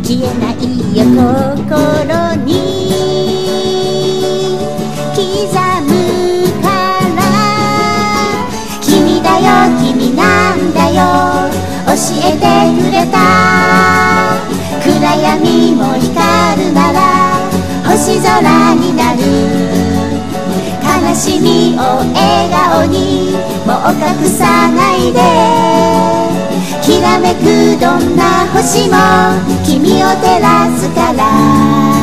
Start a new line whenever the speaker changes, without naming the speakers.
消えないよ心に刻むから、君だよ君なんだよ教えてくれた。暗闇も光るなら星空になる。悲しみを笑顔にもう隠さないで。きらめくどんな星も君を照らすから。